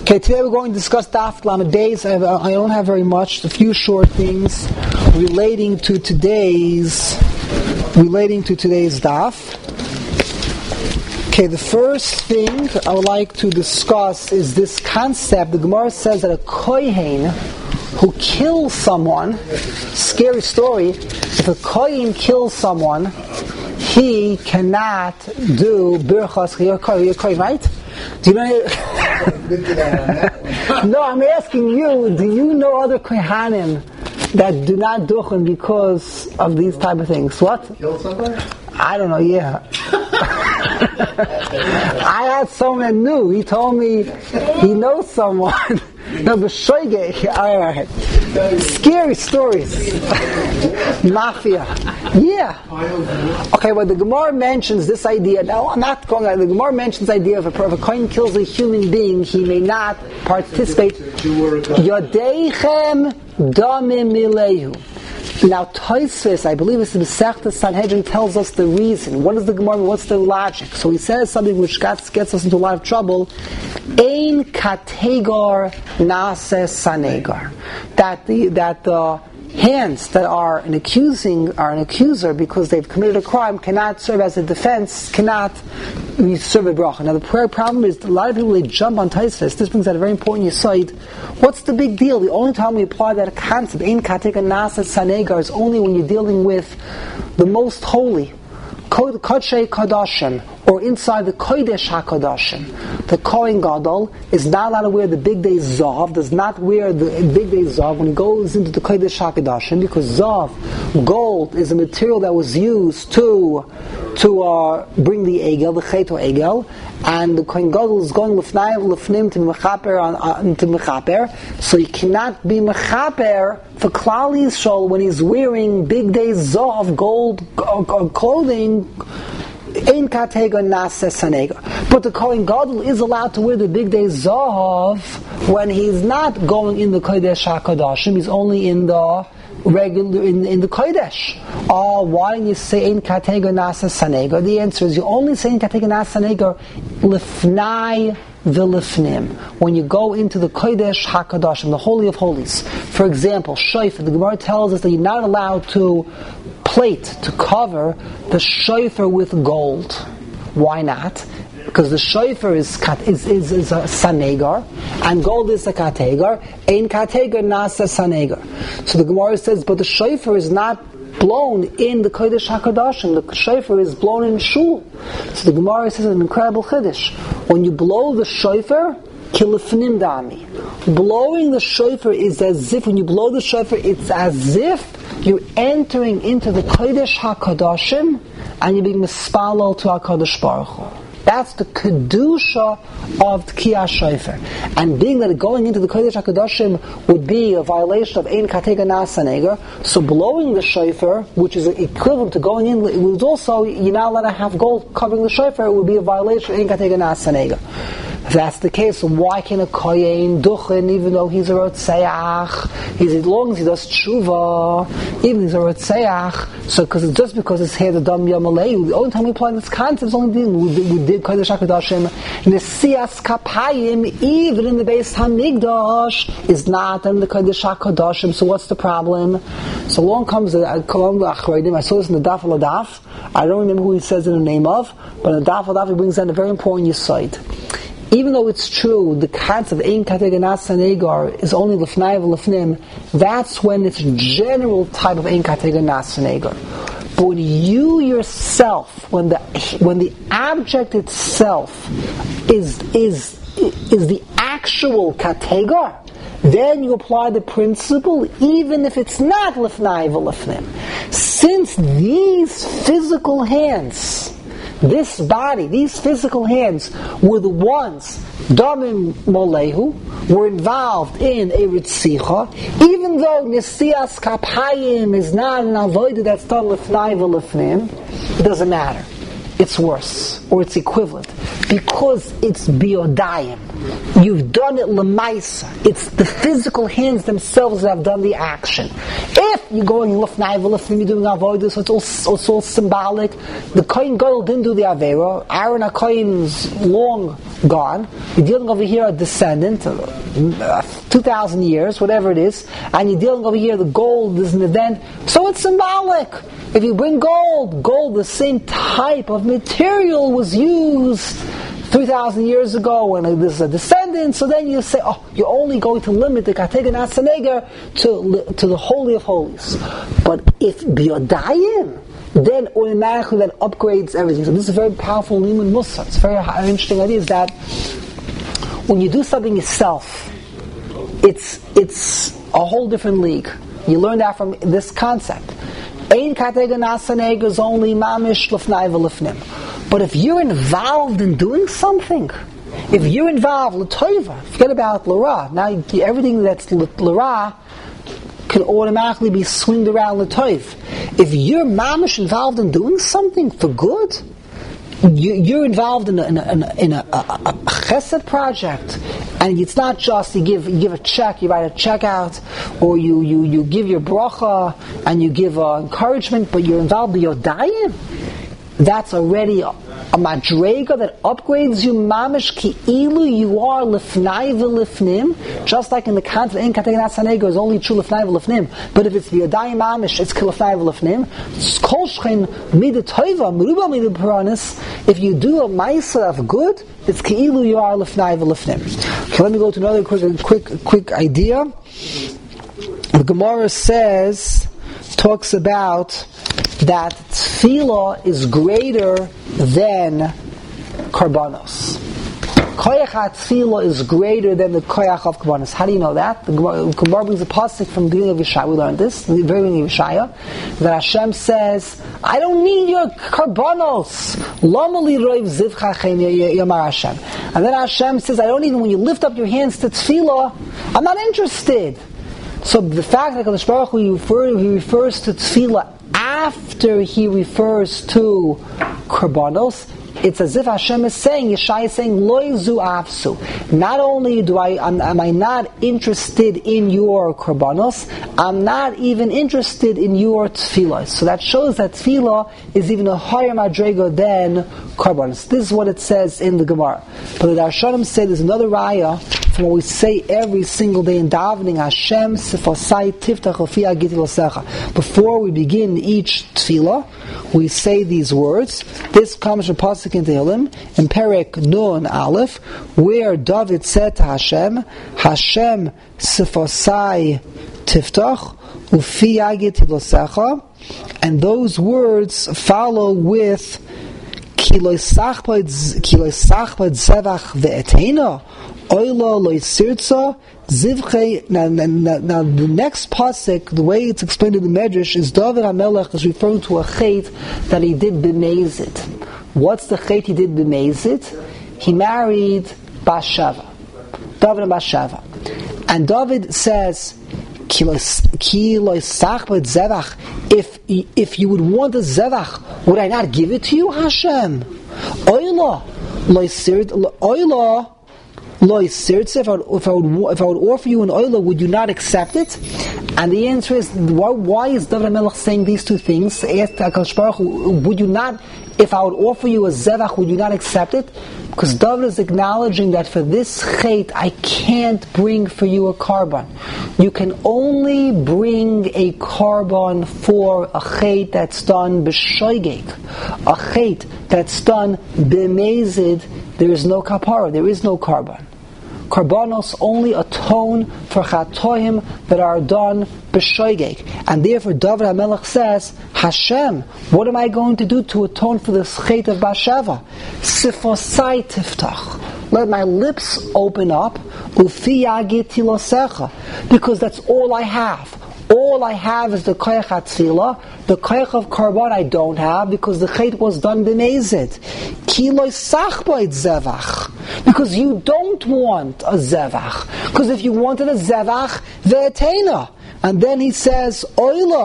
Okay, today we're going to discuss Daf Lamed Beis. I don't have very much, a few short things relating to today's Daf. Okay, the first thing I would like to discuss is this concept. The Gemara says that a kohen who kills someone, scary story, if a kohen kills someone, he cannot do birchas kohen, right? Do you know? No, I'm asking you, do you know other kohanim that do not duchen because of these type of things? What? Kill somebody? I don't know, yeah. I had someone that knew. He told me he knows someone. No, but shoige. Alright. Scary stories. Mafia. Yeah. Okay, well, the Gemara mentions this idea. Now, I'm not going to. The Gemara mentions the idea of if a kohen kills a human being, he may not participate. Yodeichem damim milehu. Now, Tosfos, I believe it's the Masechta Sanhedrin, tells us the reason. What is the Gemara? What's the logic? So he says something which gets us into a lot of trouble. Ein kategar nase sanegar. That the hands that are an accuser because they've committed a crime cannot serve as a defense, cannot serve a bracha. Now the problem is a lot of people, they jump on Tosfos. This brings out a very important yesod. What's the big deal? The only time we apply that concept, ein kategar nase sanegar, is only when you're dealing with the most holy, Kodshei Kodashim, or inside the Kodesh HaKodashim. The Kohen Gadol is not allowed to wear the big day Zav, does not wear the big day Zav when he goes into the Kodesh HaKodashim, because Zav, gold, is a material that was used to bring the Egel, the Cheto Egel, and the Kohen Gadol is going lefnim to Mechaper, so he cannot be Mechaper for Klal Yisrael when he's wearing big day Zav, gold clothing. Ein kategar nase sanegar. But the Kohen Gadol is allowed to wear the big day Zav when he's not going in the Kodesh HaKodashim, he's only in the regular, in the Kodesh. Why don't you say Ein kategar nase sanegar? The answer is you only say Ein kategar nase sanegar lifnai v'lifnim, when you go into the Kodesh HaKodashim, the Holy of Holies. For example, shofar, the Gemara tells us that you're not allowed to plate, to cover the shofar with gold. Why not? Because the shofar is a sanegar, and gold is a kategar. Ein kategar nasa sanegar. So the Gemara says, but the shofar is not blown in the Kodesh HaKodashim. The shofar is blown in shul. So the Gemara says an incredible chiddush. When you blow the shofar, kilifnim dami. Blowing the shofar is as if, when you blow the shofar, it's as if you're entering into the Kodesh HaKodashim and you're being mispalel to HaKadosh Baruch Hu. That's the kedusha of Tkiyah Shofar. And being that going into the Kodesh HaKodashim would be a violation of Ein kategar nase sanegar, so blowing the shofar, which is equivalent to going in, it was also, you're not allowed to have gold covering the shofar, it would be a violation of Ein kategar nase sanegar. If that's the case, why can a kohen duchen even though he's a rotzeach? As long as he does tshuva, even if he's a rotzeach, so just because his hair the dam yamalei, the only time we apply this concept is only we did Kodesh HaKodashim. Nesias kapayim, even in the Beis Hamikdash, is not in the Kodesh HaKodashim. So what's the problem? So along comes the Achroidim. I saw this in the Daf al-Daf. I don't remember who he says in the name of, but in the Daf al-Daf he brings down a very important yesod. Even though it's true, the concept of Ein kategar nase sanegar is only lefnai v'lefnim, that's when it's a general type of Ein kategar nase sanegar. But when you yourself, when the object itself is the actual kategar, then you apply the principle even if it's not lefnai v'lefnim. Since these physical hands, this body, these physical hands were the ones, damim molehu, were involved in a ritzicha, even though nesias kapayim is not an avodah that's done lefnai v'lefnim, it doesn't matter. it's worse, or it's equivalent. Because it's biodayim. You've done it lemaisa. It's the physical hands themselves that have done the action. If you're going lefnai v'lefnim, you're doing avodah, so it's all symbolic. The Kohen Gadol didn't do the avera. Aaron HaKohen's long gone. You're dealing over here a descendant, 2,000 years, whatever it is, and you're dealing over here the gold is an event, so it's symbolic. If you bring gold, the same type of material was used 3,000 years ago when there's a descendant, so then you say, you're only going to limit the Katega Nasaneger to the Holy of Holies. But if Biyodayim, then automatically that upgrades everything. So this is a very powerful Limun Musa. It's a very interesting idea, is that when you do something yourself, it's a whole different league. You learn that from this concept. Ein Katega Nasaneger is only mamish lefnai v'lefnim. But if you're involved in doing something, if you're involved, l'toiva, forget about l'ra. Now everything that's l'ra can automatically be swinged around l'toiv. If you're mamish involved in doing something for good, you're involved in a chesed project, and it's not just you give a check, you write a check out, or you give your bracha and you give encouragement, but you're involved in your dayim. That's already a madrega that upgrades you mamish ki'ilu you are lefnai v'lefnim, just like in the concept in Katega Nasaneger is only true lefnai v'lefnim. But if it's the yadayim mamish, it's lefnai v'lefnim. Kol shchein midah toiva meruba midah paranis. If you do a ma'isa of good, it's ki'ilu you are lefnai v'lefnim. Okay, let me go to another quick idea. The Gemara talks about that tefillah is greater than karbanos. Koyach tefillah is greater than the koyach of karbanos. How do you know that? The Gemara brings a pasuk from the beginning of Yeshaya. We learned this, the very beginning of Yeshaya, that Hashem says, I don't need your karbanos. Lomali roiv zivchachem yamar Hashem. And then Hashem says, I don't even, when you lift up your hands to tefillah, I'm not interested. So the fact that Kadosh Baruch Hu he refers to tefillah after he refers to karbanos, it's as if Hashem is saying, Yeshaya is saying, Loi zu afsu. Not only am I not interested in your karbanos, I'm not even interested in your tefillah. So that shows that tefillah is even a higher madrega than karbanos. This is what it says in the Gemara. But the Darshanim say there's another raya from what we say every single day in davening, Hashem sifosai tiftach ofi agiti losecha. Before we begin each tefillah, we say these words. This comes from pasuk in Tehillim in Perek Nun Aleph, where David said to Hashem, Hashem sifosai tiftach ufi agiti losecha, and those words follow with ki loisachbad zevach ve'etena. Oila loisirtza zivchei. Now the next pasuk, the way it's explained in the Medrash, is David HaMelech is referring to a chait that he did b'mezid. What's the chait he did b'mezid? He married Bathsheba, David and Bathsheba, and David says, Ki loisachbad zevach. If you would want a zevach, would I not give it to you, Hashem? Oila loisirtza. Oila. If I would offer you an oila, would you not accept it? And the answer is, why is David HaMelech saying these two things? Asked HaKadosh Baruch Hu, would you not, if I would offer you a zevach, would you not accept it? Because David is acknowledging that for this chait, I can't bring for you a karban. You can only bring a karban for a chait that's done b'shoigeg. A chait that's done b'mezid, there is no kapara, there is no karban. Karbanos only atone for chatoim that are done b'shoigeg. And therefore David HaMelech says, Hashem, what am I going to do to atone for this chait of Bathsheba? Sifosai tiftach. Let my lips open up, ufi yagit tilosecha, because that's all I have. All I have is the koyach hatzila. The koyach of karban I don't have because the chait was done b'mezid. Ki lo sachbait zevach. Because you don't want a zevach. Because if you wanted a zevach, ve'etena. And then he says, oila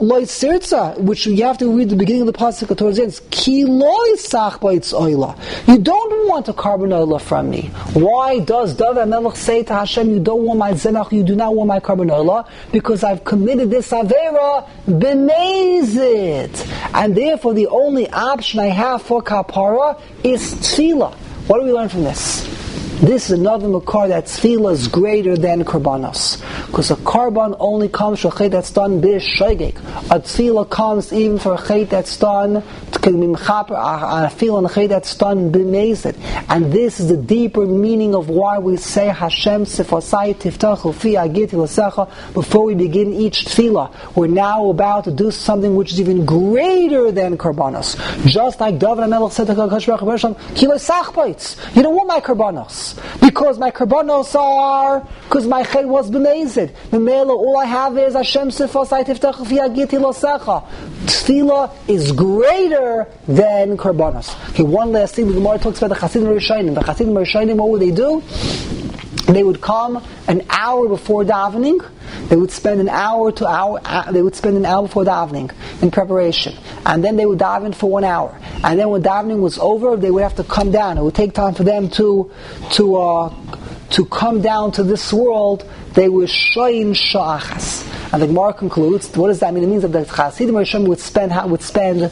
loy sirtza, which you have to read the beginning of the pasuk towards the end. Ki loy sach b'itz oila. You don't want a carbon oila from me. Why does David HaMelech say to Hashem, you don't want my zenach, you do not want my carbon oila? Because I've committed this avera b'mezit. And therefore the only option I have for kapara is tefillah. What do we learn from this? This is another makar that tefillah is greater than karbanos. Because a karban only comes for a chet that's done b'shogeg. A tefillah comes even for a chet that's done, a tefillah and a chet that's done b'mezid. And this is the deeper meaning of why we say Hashem sifasai tiftach ufi agiti l'secha before we begin each tefillah. We're now about to do something which is even greater than karbanos. Just like David HaMelech said to Kadosh Baruch Hu, Kilo sachbaitz. You don't want my karbanos. Because my karbanos are, because my chet was b'mezid. Memela, all I have is Hashem sifasai tiftach ufi agiti l'secha. Tefillah is greater than karbanos. Okay, one last thing. The Gemara talks about the Chasidim Rishonim. The Chasidim Rishonim, what would they do? They would come an hour before davening. They would spend an hour before davening in preparation, and then they would daven for 1 hour. And then when davening was over, they would have to come down. It would take time for them to come down to this world. They were shoyin sha'achas. And the Gemara concludes, what does that mean? It means that the Chasidim Rishonim would spend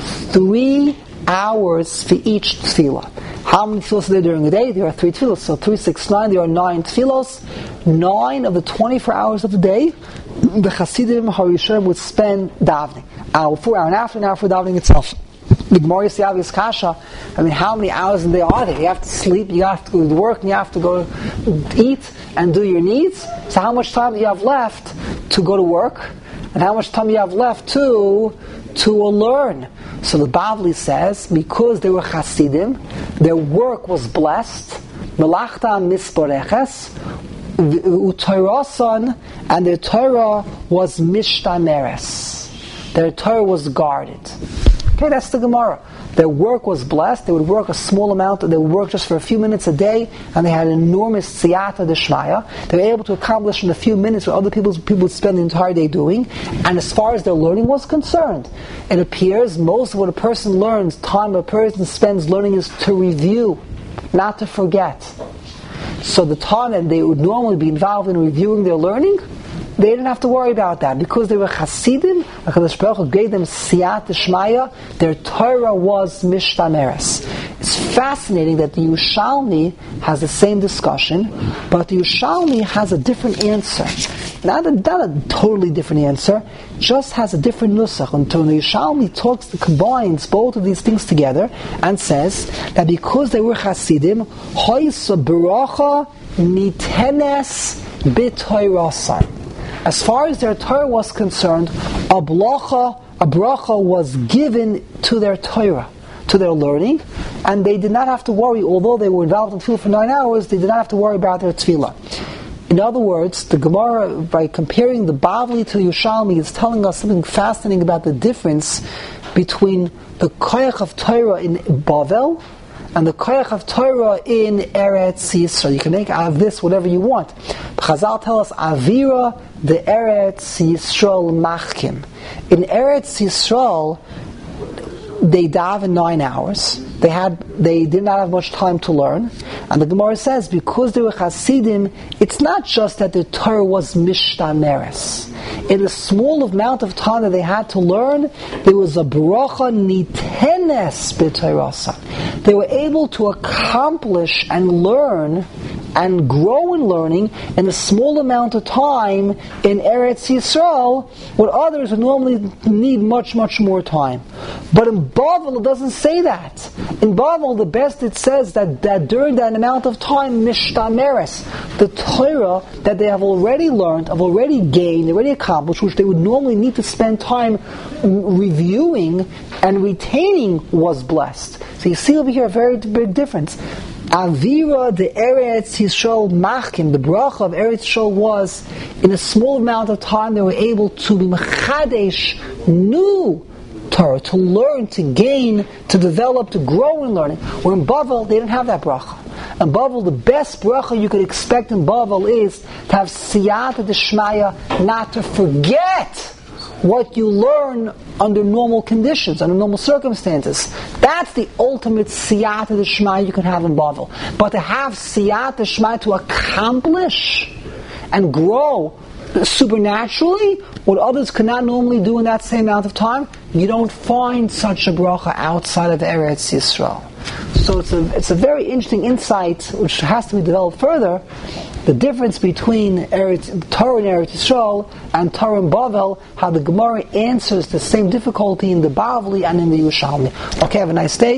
3 hours for each tefillah. How many tefillos are there during the day? There are 3 tefillos. So 3, 6, 9, there are 9 tefillos. 9 of the 24 hours of the day, the Chasidim Harishonim would spend davening. Hour before, hour and after davening itself. The Gemara is the obvious kasha. I mean, how many hours in the day are there? You have to sleep, you have to go to work, and you have to go eat and do your needs. So how much time do you have left to go to work? And how much time do you have left to learn? So the Bavli says, because they were Chasidim, their work was blessed, Melachta misporeches, Utorason, and their Torah was mishtameres. Their Torah was guarded. Okay, that's the Gemara. Their work was blessed. They would work a small amount. They would work just for a few minutes a day, and they had an enormous siyata d'shmaya. They were able to accomplish in a few minutes what other people would spend the entire day doing. And as far as their learning was concerned, it appears most of what a person learns, time a person spends learning, is to review, not to forget. So the time that they would normally be involved in reviewing their learning, they didn't have to worry about that. Because they were Hasidim, HaKadosh Baruch Hu gave them Siyat Shmaya, their Torah was Mishtameres. It's fascinating that the Yerushalmi has the same discussion, but the Yerushalmi has a different answer. Not a totally different answer, just has a different nusach. And the Yerushalmi combines both of these things together and says that because they were Hasidim, Hoysa Baracha Nitenes B'Toirasan. As far as their Torah was concerned, a bracha was given to their Torah, to their learning, and they did not have to worry, although they were involved in tefillah for 9 hours, they did not have to worry about their tefillah. In other words, the Gemara, by comparing the Bavli to the Yerushalmi, is telling us something fascinating about the difference between the koyach of Torah in Bavel and the koyach of Torah in Eretz Yisrael. You can make out of this whatever you want. Chazal tell us, Avira the Eretz Yisrael machkim. In Eretz Yisrael, they daven 9 hours. They did not have much time to learn. And the Gemara says, because they were Hasidim, it's not just that the Torah was mishtameres. In a small amount of time that they had to learn, there was a bracha nitenes b'Torasa. They were able to accomplish and learn and grow in learning in a small amount of time in Eretz Yisrael, what others would normally need much, much more time. But in Bavel, it doesn't say that. In Bavel, the best it says that during that amount of time, mishtameres, the Torah that they have already learned, have already gained, already accomplished, which they would normally need to spend time reviewing and retaining, was blessed. So you see over here a very big difference. Avira the Eretz Yisrael machkim, the bracha of Eretz Yisrael was, in a small amount of time they were able to be mechadesh new Torah, to learn, to gain, to develop, to grow in learning. Where in Bavel, they didn't have that bracha. In Bavel, the best bracha you could expect in Bavel is to have siyata d'shmaya, not to forget what you learn under normal conditions, under normal circumstances. That's the ultimate siyata d'shmai you can have in Bavel. But to have siyata d'shmai to accomplish and grow supernaturally, what others cannot normally do in that same amount of time, you don't find such a bracha outside of Eretz Yisrael. So it's a very interesting insight which has to be developed further, the difference between Torah in Eretz Yisrael and Torah in Bavel, how the Gemara answers the same difficulty in the Bavli and in the Yerushalmi. Okay, have a nice day.